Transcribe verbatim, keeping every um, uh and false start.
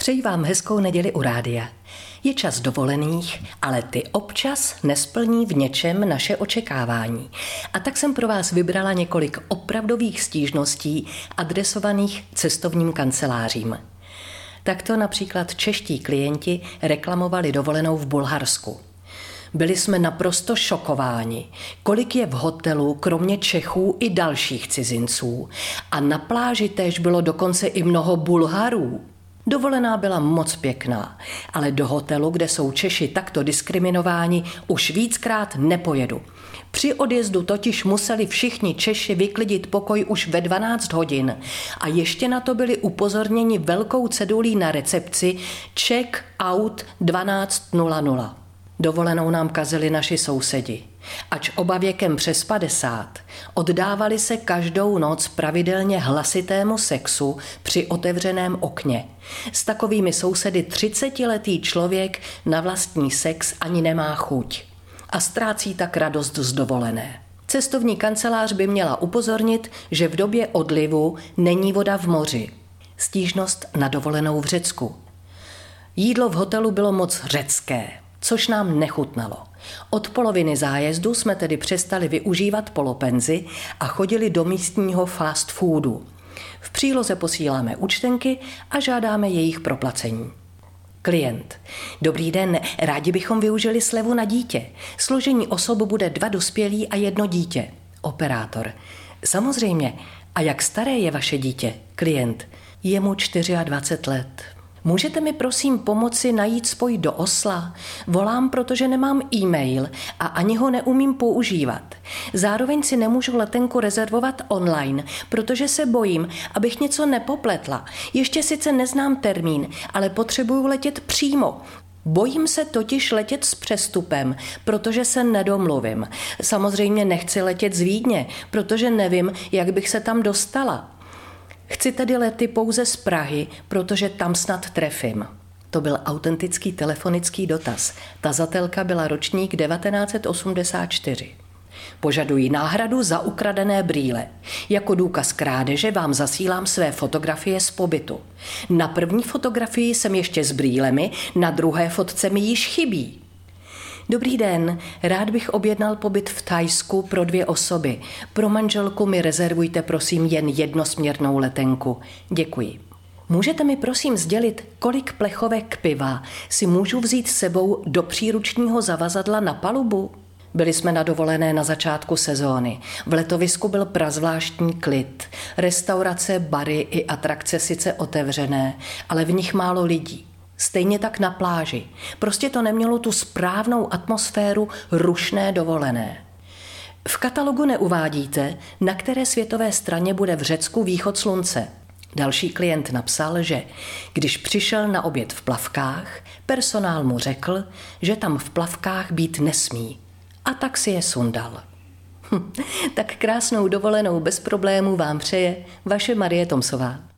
Přeji vám hezkou neděli u rádia. Je čas dovolených, ale ty občas nesplní v něčem naše očekávání. A tak jsem pro vás vybrala několik opravdových stížností adresovaných cestovním kancelářím. Takto například čeští klienti reklamovali dovolenou v Bulharsku. Byli jsme naprosto šokováni, kolik je v hotelu kromě Čechů i dalších cizinců. A na pláži též bylo dokonce i mnoho Bulharů. Dovolená byla moc pěkná, ale do hotelu, kde jsou Češi takto diskriminováni, už víckrát nepojedu. Při odjezdu totiž museli všichni Češi vyklidit pokoj už ve dvanáct hodin a ještě na to byli upozorněni velkou cedulí na recepci check out dvanáct nula nula. Dovolenou nám kazili naši sousedi. Ač oba věkem přes padesát, oddávali se každou noc pravidelně hlasitému sexu při otevřeném okně. S takovými sousedy třicetiletý člověk na vlastní sex ani nemá chuť a ztrácí tak radost z dovolené. Cestovní kancelář by měla upozornit, že v době odlivu není voda v moři. Stížnost na dovolenou v Řecku. Jídlo v hotelu bylo moc řecké, což nám nechutnalo. Od poloviny zájezdu jsme tedy přestali využívat polopenzi a chodili do místního fast foodu. V příloze posíláme účtenky a žádáme jejich proplacení. Klient. Dobrý den, rádi bychom využili slevu na dítě. Složení osob bude dva dospělí a jedno dítě. Operátor. Samozřejmě. A jak staré je vaše dítě? Klient. Je mu dvacet čtyři let. Můžete mi prosím pomoci najít spoj do Osla? Volám, protože nemám e-mail a ani ho neumím používat. Zároveň si nemůžu letenku rezervovat online, protože se bojím, abych něco nepopletla. Ještě sice neznám termín, ale potřebuju letět přímo. Bojím se totiž letět s přestupem, protože se nedomluvím. Samozřejmě nechci letět z Vídně, protože nevím, jak bych se tam dostala. Chci tedy lety pouze z Prahy, protože tam snad trefím. To byl autentický telefonický dotaz. Tazatelka byla ročník devatenáct set osmdesát čtyři. Požaduji náhradu za ukradené brýle. Jako důkaz krádeže vám zasílám své fotografie z pobytu. Na první fotografii jsem ještě s brýlemi, na druhé fotce mi již chybí. Dobrý den, rád bych objednal pobyt v Thajsku pro dvě osoby. Pro manželku mi rezervujte prosím jen jednosměrnou letenku. Děkuji. Můžete mi prosím sdělit, kolik plechovek piva si můžu vzít s sebou do příručního zavazadla na palubu? Byli jsme na dovolené na začátku sezóny. V letovisku byl prazvláštní klid. Restaurace, bary i atrakce sice otevřené, ale v nich málo lidí. Stejně tak na pláži. Prostě to nemělo tu správnou atmosféru rušné dovolené. V katalogu neuvádíte, na které světové straně bude v Řecku východ slunce. Další klient napsal, že když přišel na oběd v plavkách, personál mu řekl, že tam v plavkách být nesmí. A tak si je sundal. Hm, tak krásnou dovolenou bez problémů vám přeje vaše Marie Tomsová.